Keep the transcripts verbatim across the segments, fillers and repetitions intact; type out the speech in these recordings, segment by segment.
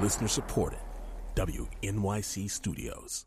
Listener supported. W N Y C Studios.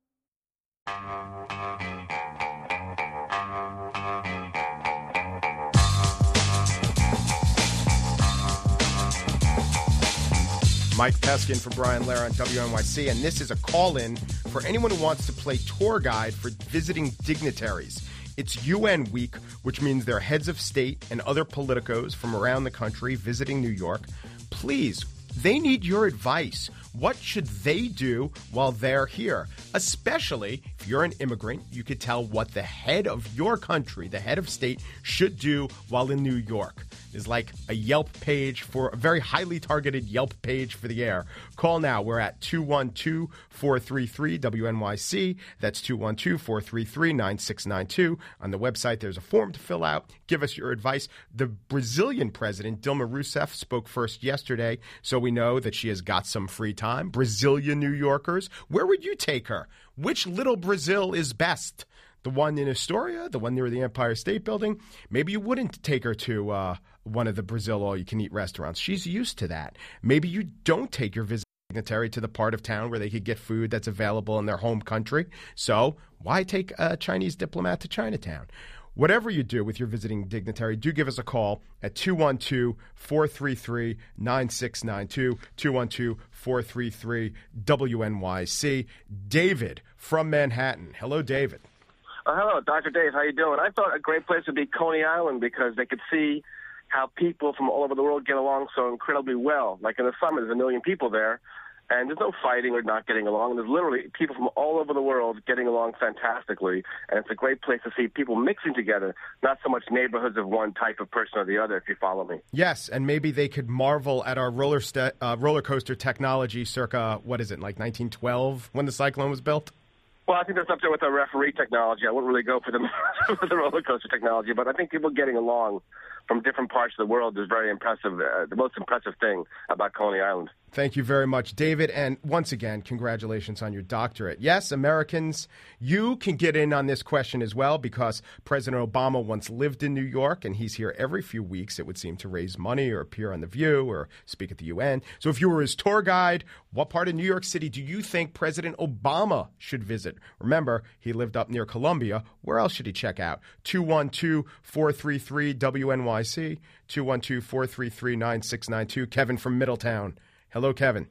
Mike Peskin for Brian Lehrer on W N Y C, and this is a call-in for anyone who wants to play tour guide for visiting dignitaries. It's U N week, which means there are heads of state and other politicos from around the country visiting New York. Please, they need your advice. What should they do while they're here? Especially if you're an immigrant, you could tell what the head of your country, the head of state, should do while in New York. There's like a Yelp page for a very highly targeted Yelp page for the air. Call now. We're at two one two, four three three, W N Y C. That's two one two, four three three, nine six nine two. On the website, there's a form to fill out. Give us your advice. The Brazilian president, Dilma Rousseff, spoke first yesterday, so we know that she has got some free time. Brazilian New Yorkers, where would you take her? Which little Brazil is best? The one in Astoria, the one near the Empire State Building? Maybe you wouldn't take her to uh, one of the Brazil all-you-can-eat restaurants. She's used to that. Maybe you don't take your visiting dignitary to the part of town where they could get food that's available in their home country. So why take a Chinese diplomat to Chinatown? Whatever you do with your visiting dignitary, do give us a call at two one two, four three three, nine six nine two, two one two, four three three, W N Y C. David from Manhattan. Hello, David. Uh, hello, Doctor Dave. How you doing? I thought a great place would be Coney Island because they could see how people from all over the world get along so incredibly well. Like in the summer, there's a million people there, and there's no fighting or not getting along. There's literally people from all over the world getting along fantastically, and it's a great place to see people mixing together, not so much neighborhoods of one type of person or the other, if you follow me. Yes, and maybe they could marvel at our roller st- uh, roller coaster technology circa, what is it, like nineteen twelve when the Cyclone was built? Well, I think that's up there with the referee technology. I wouldn't really go for the, for the roller coaster technology, but I think people getting along from different parts of the world is very impressive. Uh, the most impressive thing about Coney Island. Thank you very much, David. And once again, congratulations on your doctorate. Yes, Americans, you can get in on this question as well because President Obama once lived in New York, and he's here every few weeks, it would seem, to raise money or appear on The View or speak at the U N. So if you were his tour guide, what part of New York City do you think President Obama should visit? Remember, he lived up near Columbia. Where else should he check out? two one two, four three three, W N Y C, two one two, four three three, nine six nine two. Kevin from Middletown. Hello, Kevin.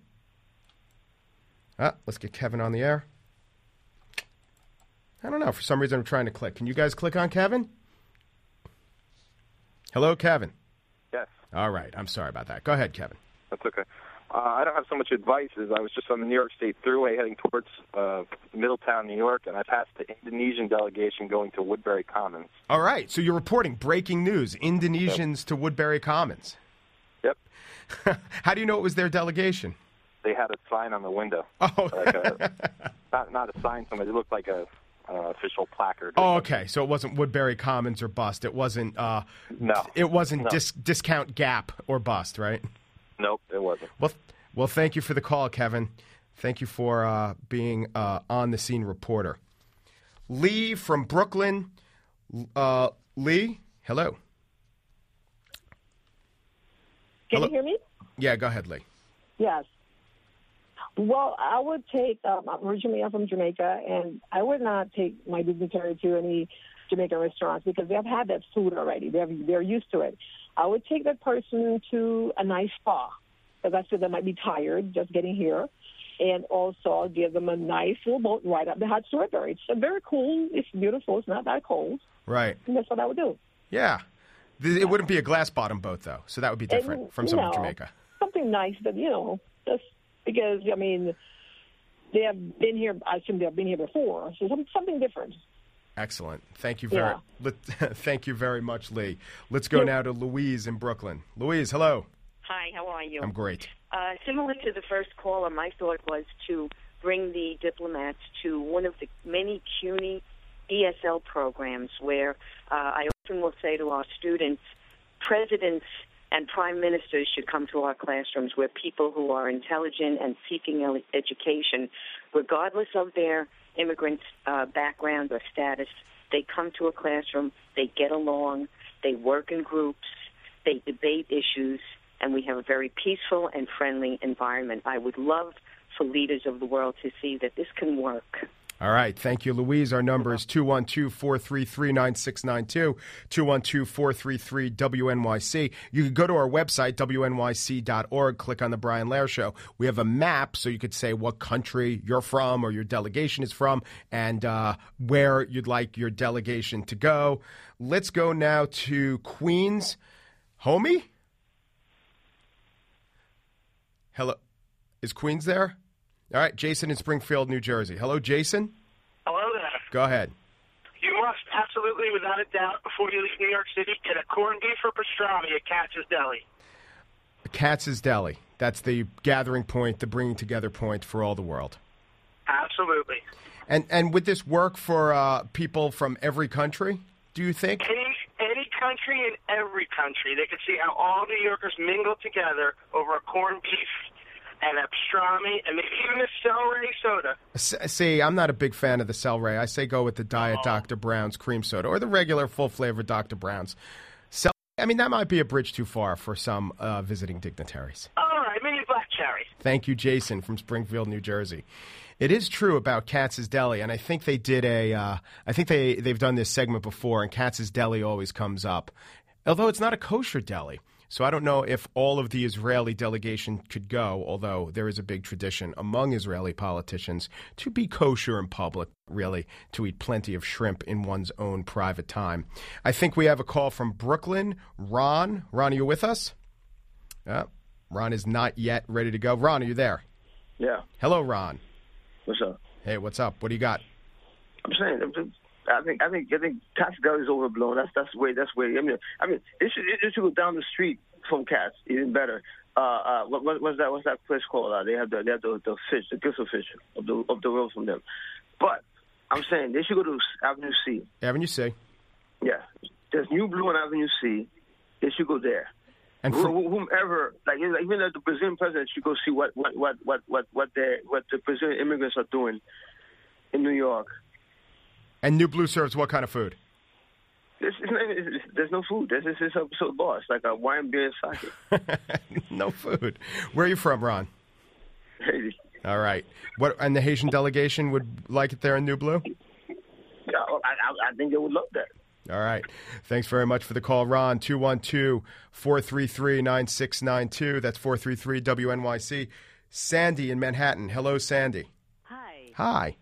Ah, let's get Kevin on the air. I don't know. For some reason, I'm trying to click. Can you guys click on Kevin? Hello, Kevin. Yes. All right. I'm sorry about that. Go ahead, Kevin. That's okay. Uh, I don't have so much advice as I was just on the New York State Thruway heading towards uh, Middletown, New York, and I passed the Indonesian delegation going to Woodbury Commons. All right. So you're reporting breaking news. Indonesians yep. to Woodbury Commons. Yep. How do you know it was their delegation? They had a sign on the window. Oh. Like a, not, not a sign, somebody. It looked like a uh, official placard. Oh, okay. So it wasn't Woodbury Commons or bust. It wasn't. Uh, no. It wasn't no. dis- discount Gap or bust, right? Nope, it wasn't. Well, well, thank you for the call, Kevin. Thank you for uh, being uh, on the scene reporter. Lee from Brooklyn. Uh, Lee, hello. Can hello? you hear me? Yeah, go ahead, Lee. Yes. Well, I would take, um, originally I'm from Jamaica, and I would not take my dignitary to any Jamaican restaurants because they've had that food already. They're, they're used to it. I would take that person to a nice spa because I feel they might be tired just getting here. And also I'll give them a nice little boat right up the Hudson River. It's very cool. It's beautiful. It's not that cold. Right. And that's what I would do. Yeah. It wouldn't be a glass-bottom boat, though, so that would be different and, from some no, of Jamaica. Something nice that, you know, just because, I mean, they have been here, I assume they've been here before, so something different. Excellent. Thank you very, yeah. thank you very much, Lee. Let's go yeah. now to Louise in Brooklyn. Louise, hello. Hi, how are you? I'm great. Uh, similar to the first caller, my thought was to bring the diplomats to one of the many CUNY E S L programs where uh, I often will say to our students, presidents and prime ministers should come to our classrooms where people who are intelligent and seeking education, regardless of their immigrant uh, background or status, they come to a classroom, they get along, they work in groups, they debate issues, and we have a very peaceful and friendly environment. I would love for leaders of the world to see that this can work. All right. Thank you, Louise. Our number is two one two, four three three, nine six nine two, two one two, four three three, W N Y C. You can go to our website, W N Y C dot org, click on The Brian Lehrer Show. We have a map, so you could say what country you're from or your delegation is from and uh, where you'd like your delegation to go. Let's go now to Queens. Homie? Hello. Is Queens there? All right, Jason in Springfield, New Jersey. Hello, Jason. Hello there. Go ahead. You must absolutely, without a doubt, before you leave New York City, get a corned beef or pastrami at Katz's Deli. Katz's Deli. That's the gathering point, the bringing together point for all the world. Absolutely. And and would this work for uh, people from every country, do you think? Any, any country in every country. They could see how all New Yorkers mingle together over a corned beef and a pastrami, and maybe even a celery soda. S- see, I'm not a big fan of the celery. I say go with the Diet oh. Doctor Brown's cream soda or the regular full-flavor Doctor Brown's. Cel- I mean, that might be a bridge too far for some uh, visiting dignitaries. All right, maybe black cherry. Thank you, Jason from Springfield, New Jersey. It is true about Katz's Deli, and I think they did a. Uh, I think they they've done this segment before, and Katz's Deli always comes up, although it's not a kosher deli. So I don't know if all of the Israeli delegation could go, although there is a big tradition among Israeli politicians to be kosher in public, really, to eat plenty of shrimp in one's own private time. I think we have a call from Brooklyn. Ron, Ron, are you with us? Uh, Ron is not yet ready to go. Ron, are you there? Yeah. Hello, Ron. What's up? Hey, what's up? What do you got? I'm saying, I think, I think, I think Katz's Deli is overblown. That's that's the way. That's the way. I mean, I mean, it should, it should go down the street from Katz, even better. Uh, uh, what, what, what's that? What's that place called? Uh, they have the, they have the, the fish, the gristle fish of the of the road from them. But I'm saying they should go to Avenue C. Avenue C. Yeah, there's New Blue on Avenue C. They should go there. And for, whomever, like even the Brazilian president should go see what what what what what what, they, what the Brazilian immigrants are doing in New York. And New Blue serves what kind of food? It's, it's, it's, there's no food. This is a so bar. It's like a wine, beer, and sake. No food. Where are you from, Ron? Haiti. All right. What? And the Haitian delegation would like it there in New Blue? Yeah, I, I, I think they would love that. All right. Thanks very much for the call, Ron. two one two, four three three, nine six nine two. That's four three three W N Y C. Sandy in Manhattan. Hello, Sandy. Hi. Hi.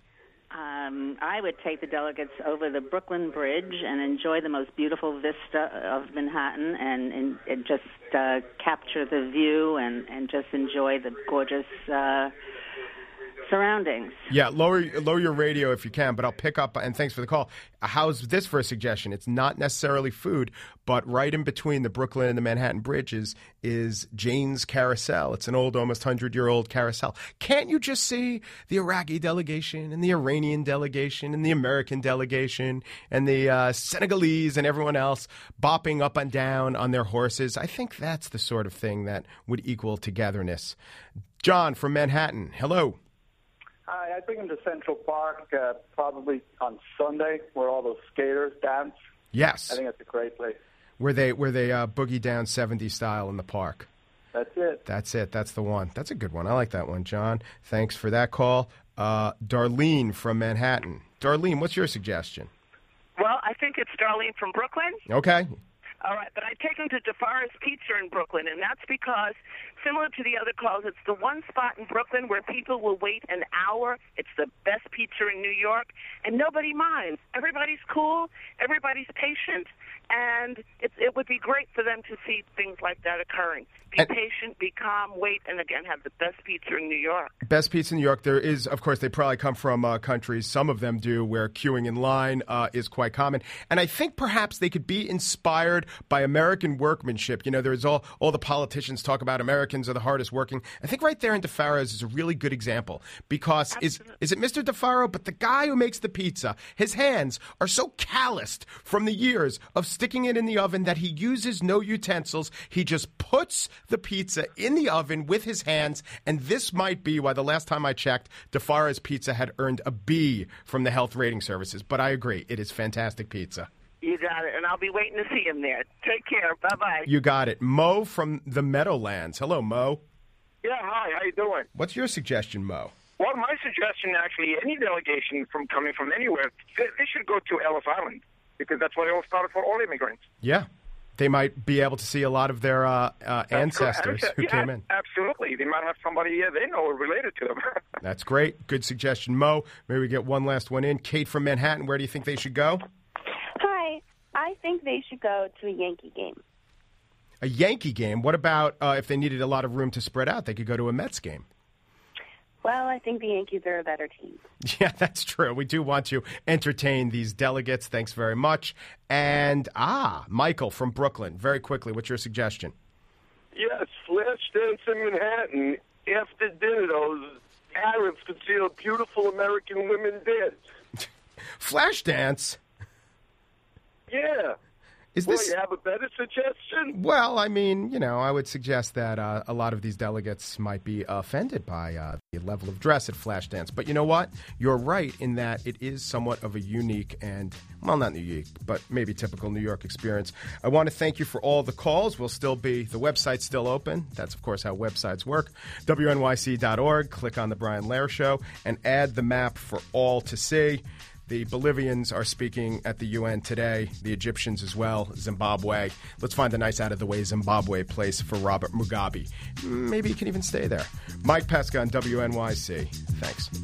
Um, I would take the delegates over the Brooklyn Bridge and enjoy the most beautiful vista of Manhattan and, and, and just uh, capture the view and, and just enjoy the gorgeous uh, surroundings. Yeah, lower lower your radio if you can, but I'll pick up, and thanks for the call. How's this for a suggestion? It's not necessarily food, but right in between the Brooklyn and the Manhattan bridges is Jane's Carousel. It's an old, almost hundred-year-old carousel. Can't you just see the Iraqi delegation and the Iranian delegation and the American delegation and the uh, Senegalese and everyone else bopping up and down on their horses? I think that's the sort of thing that would equal togetherness. John from Manhattan, hello. Hi, I bring them to Central Park uh, probably on Sunday, where all those skaters dance. Yes, I think it's a great place. Where they where they uh, boogie down seventies style in the park. That's it. That's it. That's the one. That's a good one. I like that one, John. Thanks for that call. Uh, Darlene from Manhattan. Darlene, what's your suggestion? Well, I think it's Darlene from Brooklyn. Okay. All right, but I take them to DeFara's Pizza in Brooklyn, and that's because, similar to the other calls, it's the one spot in Brooklyn where people will wait an hour. It's the best pizza in New York, and nobody minds. Everybody's cool, everybody's patient, and it, it would be great for them to see things like that occurring. Be and patient, be calm, wait, and again, have the best pizza in New York. Best pizza in New York. There is, of course, they probably come from uh, countries, some of them do, where queuing in line uh, is quite common. And I think perhaps they could be inspired by American workmanship. You know, there's all, all the politicians talk about Americans are the hardest working. I think right there in DeFara's is a really good example because is, is it Mister DeFaro? But the guy who makes the pizza, his hands are so calloused from the years of sticking it in the oven that he uses no utensils. He just puts the pizza in the oven with his hands, and this might be why the last time I checked, DeFara's pizza had earned a B from the health rating services. But I agree, it is fantastic pizza. You got it, and I'll be waiting to see him there. Take care. Bye-bye. You got it. Mo from the Meadowlands. Hello, Mo. Yeah, hi. How you doing? What's your suggestion, Mo? Well, my suggestion, actually, any delegation from coming from anywhere, they, they should go to Ellis Island because that's where it all started for all immigrants. Yeah. They might be able to see a lot of their uh, uh, ancestors correct. who yeah, came in. Absolutely. They might have somebody uh, they know related to them. That's great. Good suggestion, Mo. Maybe we get one last one in. Kate from Manhattan, where do you think they should go? Hi. I think they should go to a Yankee game. A Yankee game? What about uh, if they needed a lot of room to spread out? They could go to a Mets game. Well, I think the Yankees are a better team. Yeah, that's true. We do want to entertain these delegates. Thanks very much. And, ah, Michael from Brooklyn. Very quickly, what's your suggestion? Yes, flash dance in Manhattan. After dinner, those Arabs could see how beautiful American women dance. Flash dance? Yeah. Is well, this... you have a better suggestion? Well, I mean, you know, I would suggest that uh, a lot of these delegates might be offended by uh, the level of dress at Flashdance. But you know what? You're right in that it is somewhat of a unique and, well, not unique, but maybe typical New York experience. I want to thank you for all the calls. We'll still be, the website's still open. That's, of course, how websites work. W N Y C dot org. Click on The Brian Lehrer Show and add the map for all to see. The Bolivians are speaking at the U N today, the Egyptians as well, Zimbabwe. Let's find a nice out-of-the-way Zimbabwe place for Robert Mugabe. Maybe he can even stay there. Mike Pesca on W N Y C. Thanks.